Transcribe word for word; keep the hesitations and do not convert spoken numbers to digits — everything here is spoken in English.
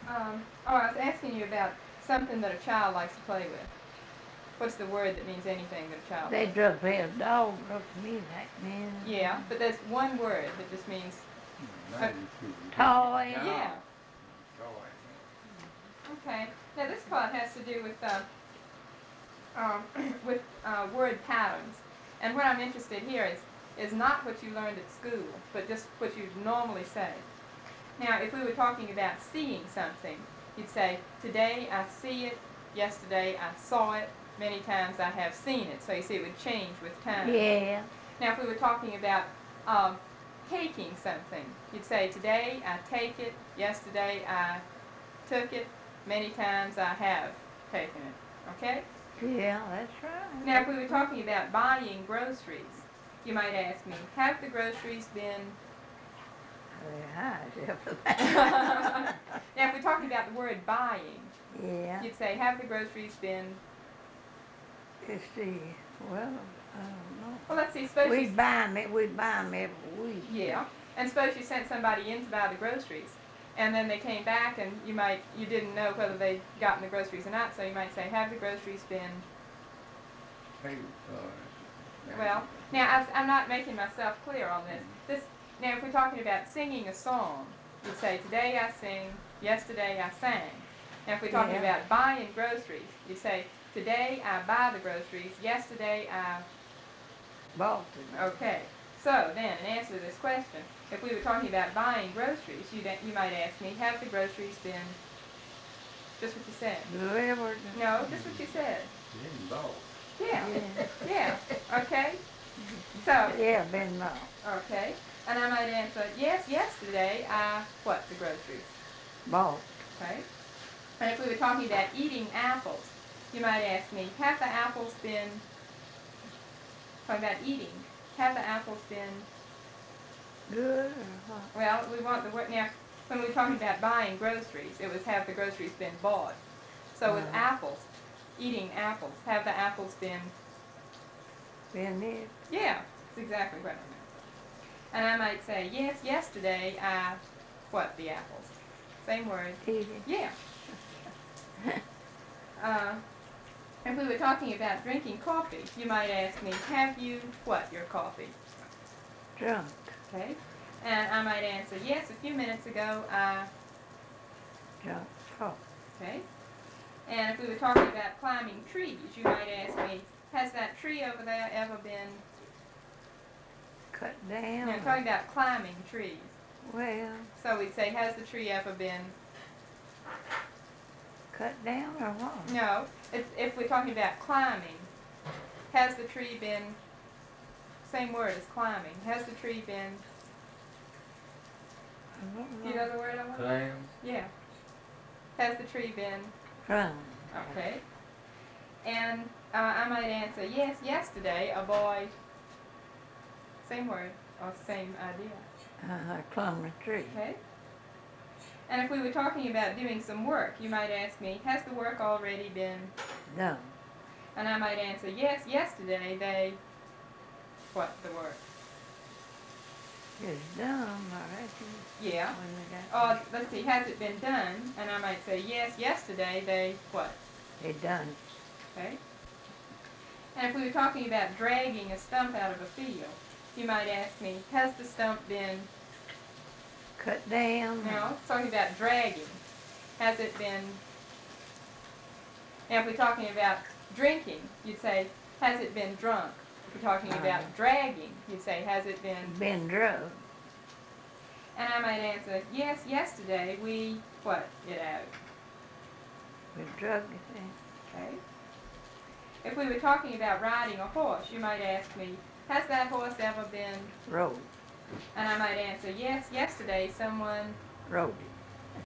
Um, oh, I was asking you about something that a child likes to play with. What's the word that means anything that a child They likes? just say a dog looks to me like man. Yeah, but there's one word that just means a, Toy. yeah. Okay. Now this part has to do with uh, um, with uh, word patterns, and what I'm interested here is is not what you learned at school, but just what you normally say. Now, if we were talking about seeing something, you'd say, today I see it, yesterday I saw it, many times I have seen it. So you see it would change with time. Yeah. Now, if we were talking about um, taking something, you'd say, today I take it, yesterday I took it, many times I have taken it. Okay? Yeah, that's right. Now, if we were talking about buying groceries, you might ask me, have the groceries been... Yeah, that. Now, if we're talking about the word buying, yeah. you'd say, have the groceries been... Let's see. Well, I don't know. Well, let's see. Suppose We you... buy them. We buy them every week. Yeah. And suppose you sent somebody in to buy the groceries, and then they came back, and you might you didn't know whether they'd gotten the groceries or not. So you might say, have the groceries been... Paid for. Well, now I, I'm not making myself clear on this. This now, if we're talking about singing a song, you'd say, today I sing, yesterday I sang. Now, if we're talking Yeah. about buying groceries, you say, today I buy the groceries, yesterday I... Bought them. Okay. So, then, in answer to this question, if we were talking about buying groceries, you'd, you might ask me, have the groceries been... Just what you said. Delivered. No, just what you said. Been bought. Yeah. Yeah. Yeah. Okay. So... Yeah, been bought. Okay. And I might answer, yes, yesterday I, what, the groceries? Bought. Okay. And if we were talking about eating apples, you might ask me, have the apples been, talking about eating, have the apples been, Good or what? well, we want the word, now, when we were talking about buying groceries, it was have the groceries been bought. So with Uh-huh. apples, eating apples, have the apples been, Been it. yeah, that's exactly what I meant. And I might say, yes, yesterday I, what, the apples? Same word. Eat it. Yeah. uh, if we were talking about drinking coffee, you might ask me, have you, what, your coffee? Drunk. Okay. And I might answer, yes, a few minutes ago I, Drunk. Talk. okay. And if we were talking about climbing trees, you might ask me, has that tree over there ever been... Cut down. Now, I'm talking about climbing trees. Well, So we'd say, has the tree ever been... cut down or what? No, if, if we're talking about climbing, has the tree been... Same word as climbing. Has the tree been... I don't Do you know. know the word I want? Clam. Yeah. Has the tree been... From. Okay. And uh, I might answer, yes, yesterday a boy... Same word, or same idea. Uh, climbed the tree. Okay? And if we were talking about doing some work, you might ask me, has the work already been... Done. And I might answer, yes, yesterday they... What, the work? It's done, I reckon. Yeah. When they Oh, got let's see, has it been done? And I might say, yes, yesterday they... What? it done. Okay? And if we were talking about dragging a stump out of a field, you might ask me, has the stump been... Cut down. No, it's talking about dragging. Has it been... Now, if we're talking about drinking, you'd say, has it been drunk? If we're talking about Uh-huh. dragging, you'd say, has it been... Been drugged. And I might answer, yes, yesterday we... What? It out. We drugged it then. Okay? If we were talking about riding a horse, you might ask me, has that horse ever been... Rode. And I might answer, yes, yesterday someone... Rode it.